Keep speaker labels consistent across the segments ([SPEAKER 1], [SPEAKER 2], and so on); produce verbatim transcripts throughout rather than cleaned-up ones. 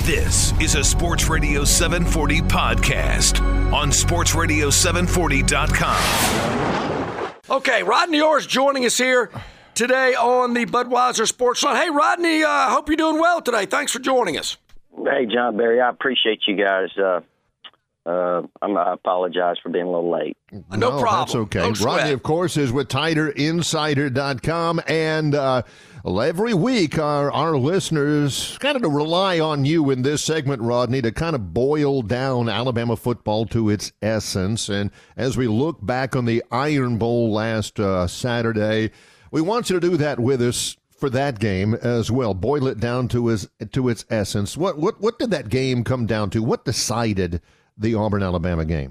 [SPEAKER 1] This is a Sports Radio seven forty podcast on sports radio seven forty dot com.
[SPEAKER 2] Okay, Rodney Orr is joining us here today on the Budweiser Sports Line. Hey, Rodney, I uh, hope you're doing well today. Thanks for joining us.
[SPEAKER 3] Hey, John Barry, I appreciate you guys. Uh, uh, I'm, I apologize for being a little late.
[SPEAKER 2] No,
[SPEAKER 4] no
[SPEAKER 2] problem.
[SPEAKER 4] That's okay.
[SPEAKER 2] No sweat.
[SPEAKER 4] Rodney, of course, is with Tider Insider dot com, and uh, every week our, our listeners kind of to rely on you in this segment, Rodney, to kind of boil down Alabama football to its essence. And as we look back on the Iron Bowl last uh, Saturday, we want you to do that with us for that game as well. Boil it down to its to its essence. What what what did that game come down to? What decided the Auburn-Alabama game?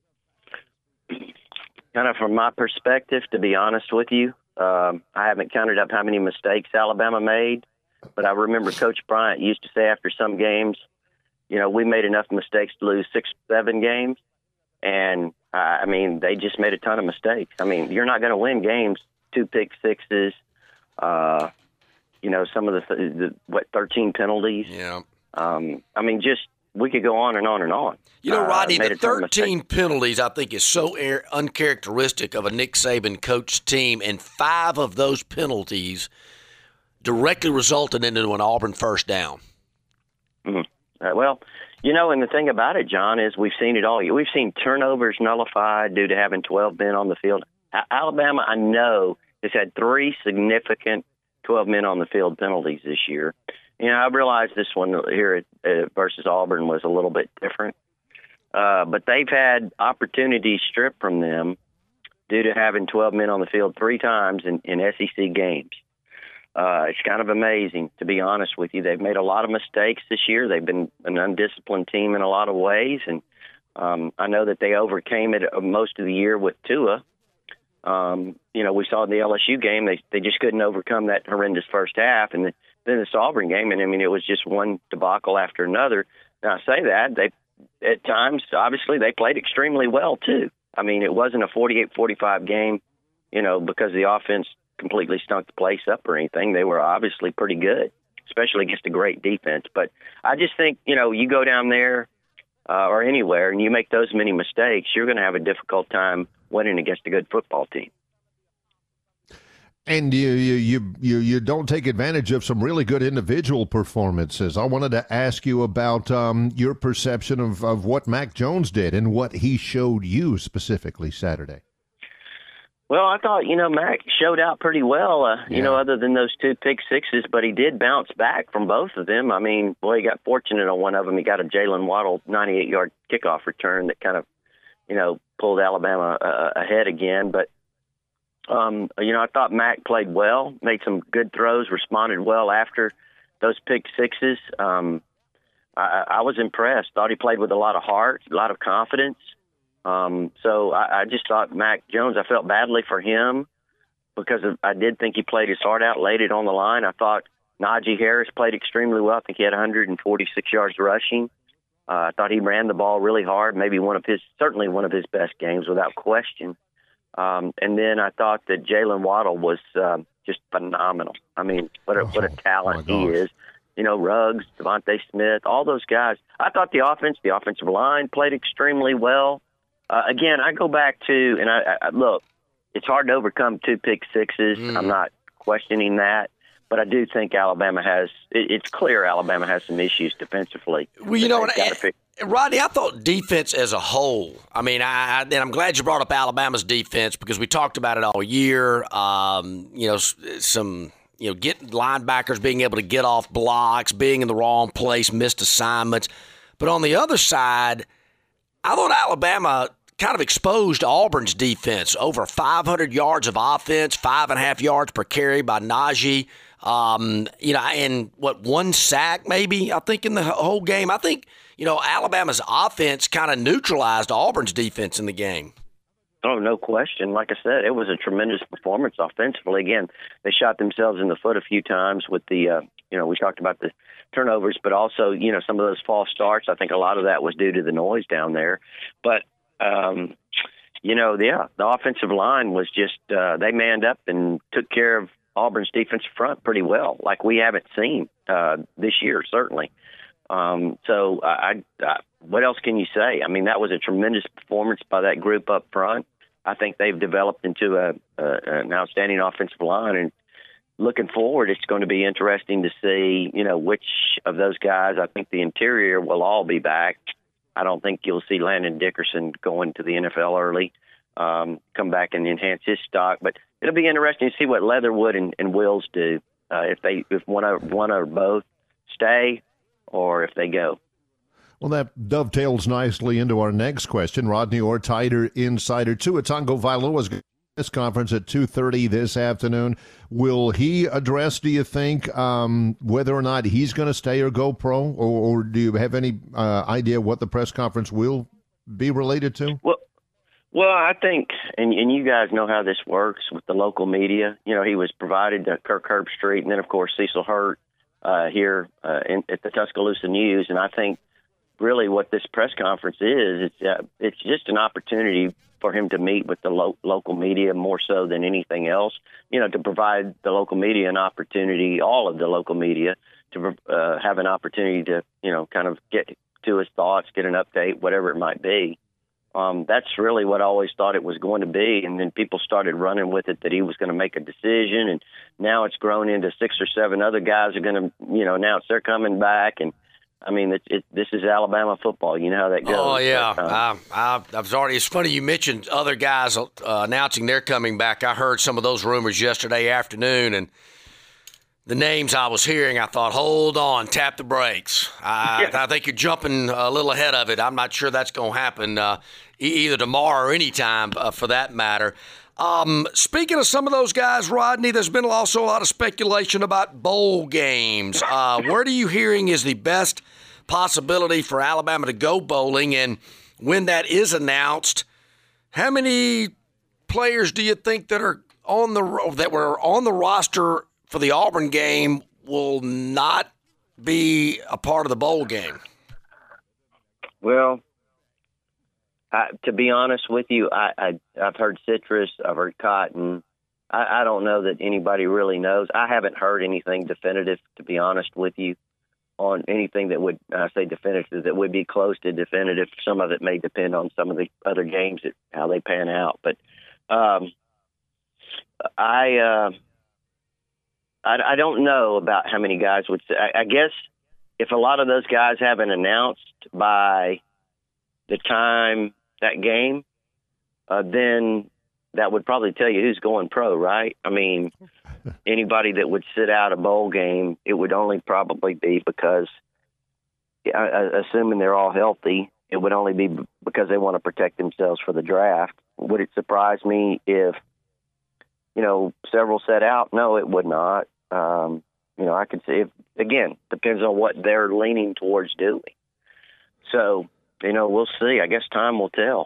[SPEAKER 3] Kind of from my perspective, to be honest with you, um, I haven't counted up how many mistakes Alabama made, but I remember Coach Bryant used to say after some games, you know, we made enough mistakes to lose six, seven games, and uh, I mean, they just made a ton of mistakes. I mean, you're not going to win games, two pick sixes, uh, you know, some of the, the what, thirteen penalties.
[SPEAKER 2] Yeah.
[SPEAKER 3] Um, I mean, just, we could go on and on and on.
[SPEAKER 2] You know, Rodney,
[SPEAKER 3] uh,
[SPEAKER 2] the thirteen penalties, I think, is so air, uncharacteristic of a Nick Saban coach team, and five of those penalties directly resulted into an Auburn first down.
[SPEAKER 3] Mm-hmm. Uh, well, you know, and the thing about it, John, is we've seen it all. We've seen turnovers nullified due to having twelve men on the field. Alabama, I know, has had three significant twelve men on the field penalties this year. You know, I realize this one here at, uh, versus Auburn was a little bit different, uh, but they've had opportunities stripped from them due to having twelve men on the field three times in, in S E C games. Uh, it's kind of amazing, to be honest with you. They've made a lot of mistakes this year. They've been an undisciplined team in a lot of ways, and um, I know that they overcame it most of the year with Tua. Um, you know, we saw in the L S U game, they they just couldn't overcome that horrendous first half, and the, then this Auburn game, and I mean, it was just one debacle after another. Now, I say that, they at times, obviously, they played extremely well, too. I mean, it wasn't a forty-eight forty-five game, you know, because the offense completely stunk the place up or anything. They were obviously pretty good, especially against a great defense. But I just think, you know, you go down there uh, or anywhere and you make those many mistakes, you're going to have a difficult time winning against a good football team.
[SPEAKER 4] And you, you you you you don't take advantage of some really good individual performances. I wanted to ask you about um, your perception of, of what Mac Jones did and what he showed you specifically Saturday.
[SPEAKER 3] Well, I thought, you know, Mac showed out pretty well, uh, you
[SPEAKER 4] yeah.
[SPEAKER 3] know, other than those two pick sixes, but he did bounce back from both of them. I mean, boy, he got fortunate on one of them. He got a Jalen Waddle ninety-eight-yard kickoff return that kind of, you know, pulled Alabama uh, ahead again. But Um, you know, I thought Mac played well, made some good throws, responded well after those pick sixes. Um, I, I was impressed. Thought he played with a lot of heart, a lot of confidence. Um, so I, I just thought Mac Jones, I felt badly for him because of, I did think he played his heart out, laid it on the line. I thought Najee Harris played extremely well. I think he had one hundred forty-six yards rushing. Uh, I thought he ran the ball really hard, maybe one of his, certainly one of his best games without question. Um, and then I thought that Jalen Waddle was um, just phenomenal. I mean, what a, what a talent he is. You know, Ruggs, Devontae Smith, all those guys. I thought the offense, the offensive line played extremely well. Uh, again, I go back to, and I, I look, it's hard to overcome two pick sixes. Mm. I'm not questioning that. But I do think Alabama has, it, it's clear Alabama has some issues defensively.
[SPEAKER 2] Well, you know, and, Rodney, I thought defense as a whole, I mean, I, and I'm glad you brought up Alabama's defense because we talked about it all year. Um, you know, some, you know, getting linebackers being able to get off blocks, being in the wrong place, missed assignments. But on the other side, I thought Alabama kind of exposed Auburn's defense. Over five hundred yards of offense, five and a half yards per carry by Najee. Um, you know, and what, one sack maybe, I think, in the whole game. I think, you know, Alabama's offense kind of neutralized Auburn's defense in the game.
[SPEAKER 3] Oh, no question. Like I said, it was a tremendous performance offensively. Again, they shot themselves in the foot a few times with the, uh, you know, we talked about the turnovers, but also, you know, some of those false starts. I think a lot of that was due to the noise down there. But, um, you know, yeah, the offensive line was just, uh, they manned up and took care of Auburn's defensive front pretty well, like we haven't seen uh, this year, certainly. Um, so I, I, what else can you say? I mean, that was a tremendous performance by that group up front. I think they've developed into a, a an outstanding offensive line, and looking forward, it's going to be interesting to see, you know, which of those guys. I think the interior will all be back. I don't think you'll see Landon Dickerson going to the N F L early, um, come back and enhance his stock. But it'll be interesting to see what Leatherwood and, and Wills do, uh, if they if one or one or both stay or if they go.
[SPEAKER 4] Well, that dovetails nicely into our next question. Rodney Orr, Tider Insider. Tua Tagovailoa's press conference at two thirty this afternoon. Will he address, do you think, um, whether or not he's going to stay or go pro? Or, or do you have any uh, idea what the press conference will be related to?
[SPEAKER 3] Well, well, I think, and, and you guys know how this works with the local media. You know, he was provided to Kirk Herbstreit and then, of course, Cecil Hurt uh, here uh, in, at the Tuscaloosa News. And I think really what this press conference is, it's, uh, it's just an opportunity for him to meet with the lo- local media more so than anything else, you know, to provide the local media an opportunity, all of the local media, to uh, have an opportunity to, you know, kind of get to his thoughts, get an update, whatever it might be. Um, that's really what I always thought it was going to be. And then people started running with it that he was going to make a decision. And now it's grown into six or seven other guys are going to, you know, announce they're coming back. And I mean, it, it, this is Alabama football. You know how that goes.
[SPEAKER 2] Oh, yeah.
[SPEAKER 3] But, um,
[SPEAKER 2] I, I, I was already. It's funny you mentioned other guys uh, announcing they're coming back. I heard some of those rumors yesterday afternoon, and the names I was hearing, I thought, hold on, tap the brakes. I, yeah. I think you're jumping a little ahead of it. I'm not sure that's going to happen uh, either tomorrow or anytime uh, for that matter. Um, speaking of some of those guys, Rodney, there's been also a lot of speculation about bowl games. Uh, where are you hearing is the best possibility for Alabama to go bowling? And when that is announced, how many players do you think that are on the that were on the roster for the Auburn game will not be a part of the bowl game?
[SPEAKER 3] Well, I, to be honest with you, I, I, I've heard citrus, I've heard cotton. I, I don't know that anybody really knows. I haven't heard anything definitive, to be honest with you, on anything that would, I say definitive, that would be close to definitive. Some of it may depend on some of the other games, that, how they pan out. But um, I, uh, I, I don't know about how many guys would say. I, I guess if a lot of those guys haven't announced by the time that game, uh, then that would probably tell you who's going pro, right? I mean, anybody that would sit out a bowl game, it would only probably be because, uh, assuming they're all healthy, it would only be because they want to protect themselves for the draft. Would it surprise me if, you know, several set out? No, it would not. Um, you know, I could see, if, again, depends on what they're leaning towards doing. So, you know, we'll see. I guess time will tell.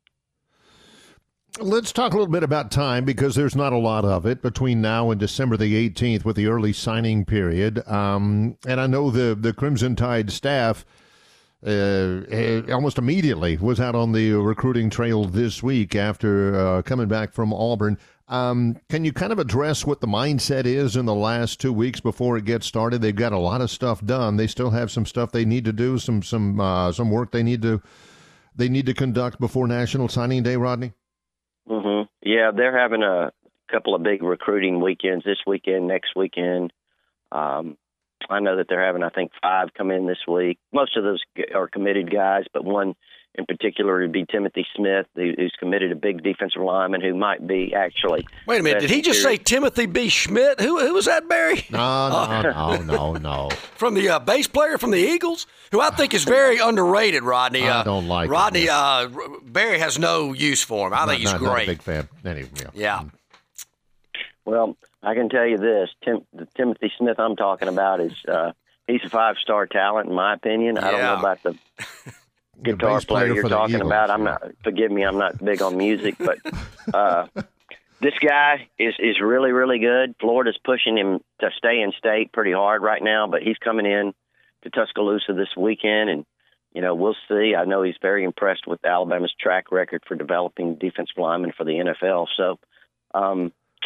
[SPEAKER 4] Let's talk a little bit about time, because there's not a lot of it between now and December the eighteenth with the early signing period. Um, and I know the, the Crimson Tide staff uh, almost immediately was out on the recruiting trail this week after uh, coming back from Auburn. Um, can you kind of address what the mindset is in the last two weeks before it gets started? They've got a lot of stuff done. They still have some stuff they need to do, some some uh, some work they need to they need to conduct before National Signing Day, Rodney?
[SPEAKER 3] Mm-hmm. Yeah, they're having a couple of big recruiting weekends this weekend, next weekend. Um, I know that they're having, I think, five come in this week. Most of those are committed guys, but one in particular would be Timothy Smith, who's committed, a big defensive lineman who might be actually.
[SPEAKER 2] Wait a minute, did he just say Timothy B. Schmidt? Who who was that, Barry?
[SPEAKER 4] No, no, no, no, no.
[SPEAKER 2] From the uh, bass player from the Eagles, who I think is very underrated, Rodney.
[SPEAKER 4] I
[SPEAKER 2] uh,
[SPEAKER 4] don't like
[SPEAKER 2] Rodney.
[SPEAKER 4] him.
[SPEAKER 2] Uh, Barry has no use for him. I
[SPEAKER 4] not,
[SPEAKER 2] think he's
[SPEAKER 4] not,
[SPEAKER 2] great.
[SPEAKER 4] Not a big fan. Anyway, yeah.
[SPEAKER 2] yeah.
[SPEAKER 3] Well, I can tell you this: Tim, the Timothy Smith I'm talking about is uh, he's a five-star talent, in my opinion. I don't
[SPEAKER 2] Yeah.
[SPEAKER 3] know about the guitar player, player you're talking Eagles, about. I'm yeah. not. Forgive me, I'm not big on music, but uh, this guy is is really really good. Florida's pushing him to stay in state pretty hard right now, but he's coming in to Tuscaloosa this weekend, and you know we'll see. I know he's very impressed with Alabama's track record for developing defensive linemen for the N F L. So um,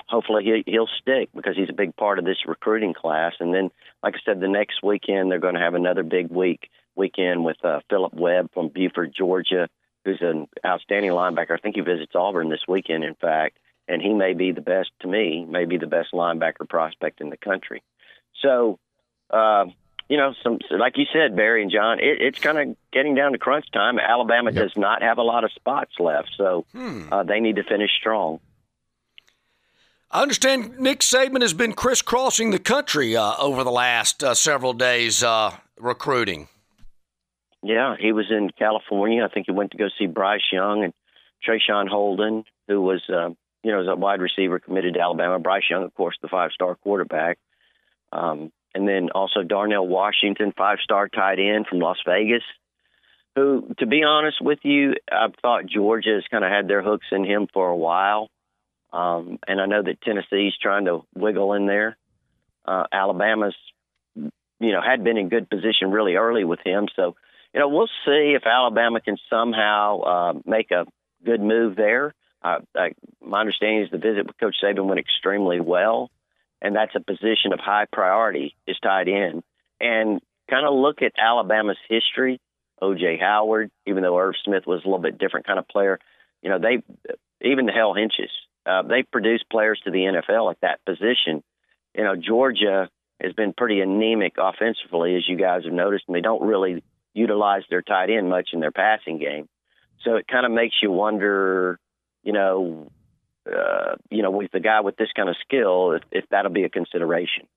[SPEAKER 3] hopefully he, he'll stick because he's a big part of this recruiting class. And then, like I said, the next weekend they're going to have another big week weekend with uh, Philip Webb from Buford, Georgia, who's an outstanding linebacker. I think he visits Auburn this weekend, in fact, and he may be the best, to me, may be the best linebacker prospect in the country. So, uh, you know, some like you said, Barry and John, it, it's kind of getting down to crunch time. Alabama yep. does not have a lot of spots left, so hmm. uh, they need to finish strong.
[SPEAKER 2] I understand Nick Saban has been crisscrossing the country uh, over the last uh, several days uh, recruiting.
[SPEAKER 3] Yeah, he was in California. I think he went to go see Bryce Young and Trayshawn Holden, who was, uh, you know, was a wide receiver committed to Alabama. Bryce Young, of course, the five-star quarterback. Um, and then also Darnell Washington, five-star tight end from Las Vegas, who, to be honest with you, I've thought Georgia has kind of had their hooks in him for a while. Um, and I know that Tennessee's trying to wiggle in there. Uh, Alabama's, you know, had been in good position really early with him. So, you know, we'll see if Alabama can somehow uh, make a good move there. Uh, I, my understanding is the visit with Coach Saban went extremely well, and that's a position of high priority is tied in. And kind of look at Alabama's history. O J Howard, even though Irv Smith was a little bit different kind of player, you know, they even the Hell Hinches, uh, they produced players to the N F L at that position. You know, Georgia has been pretty anemic offensively, as you guys have noticed, and they don't really utilize their tight end much in their passing game. So it kind of makes you wonder, you know, uh, you know, with the guy with this kind of skill, if, if that'll be a consideration.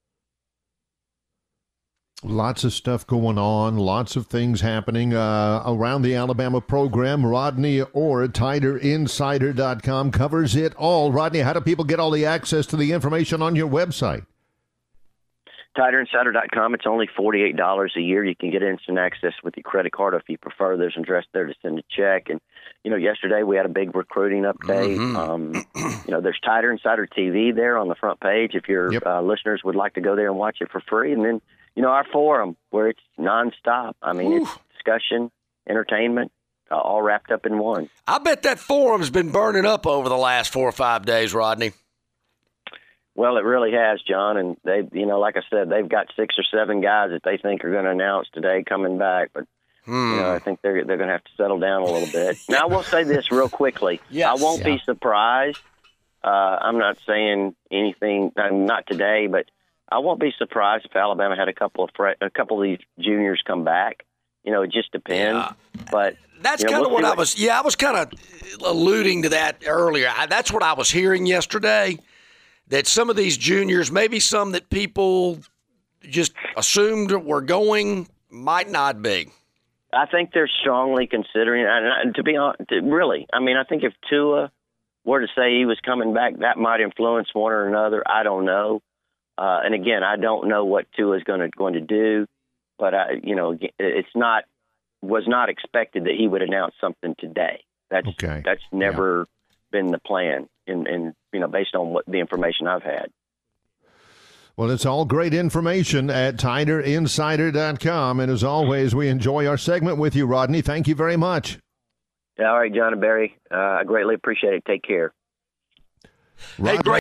[SPEAKER 4] Lots of stuff going on, lots of things happening uh, around the Alabama program. Rodney Orr, Tider Insider dot com, covers it all. Rodney, how do people get all the access to the information on your website?
[SPEAKER 3] Tider Insider dot com. It's only forty-eight dollars a year. You can get instant access with your credit card if you prefer. There's an address there to send a check. And, you know, yesterday we had a big recruiting update. Mm-hmm. Um, you know, there's Tider Insider T V there on the front page if your yep. uh, listeners would like to go there and watch it for free. And then, you know, our forum where it's nonstop. I mean, Ooh. It's discussion, entertainment, uh, all wrapped up in one.
[SPEAKER 2] I bet that forum's been burning up over the last four or five days, Rodney.
[SPEAKER 3] Well, it really has, John, and they, you know, like I said, they've got six or seven guys that they think are going to announce today coming back, but hmm. you know, I think they're they're going to have to settle down a little bit. Now, I will say this real quickly: yes. I won't yeah. be surprised. Uh, I'm not saying anything, not today, but I won't be surprised if Alabama had a couple of fre- a couple of these juniors come back. You know, it just depends. Yeah. But
[SPEAKER 2] that's
[SPEAKER 3] you know,
[SPEAKER 2] kind of
[SPEAKER 3] we'll
[SPEAKER 2] what I
[SPEAKER 3] what,
[SPEAKER 2] was. Yeah, I was kind of alluding to that earlier. I, that's what I was hearing yesterday. That some of these juniors, maybe some that people just assumed were going, might not be.
[SPEAKER 3] I think they're strongly considering, and to be honest, really, I mean, I think if Tua were to say he was coming back, that might influence one or another. I don't know. Uh, and again, I don't know what Tua is going to going to do, but I, you know, it's not was not expected that he would announce something today. That's okay. That's never yeah. been the plan. And, and, you know, based on what the information I've had.
[SPEAKER 4] Well, it's all great information at Tider Insider dot com. And as always, we enjoy our segment with you, Rodney. Thank you very much.
[SPEAKER 3] All right, John and Barry. Uh, I greatly appreciate it. Take care.
[SPEAKER 2] Hey, great.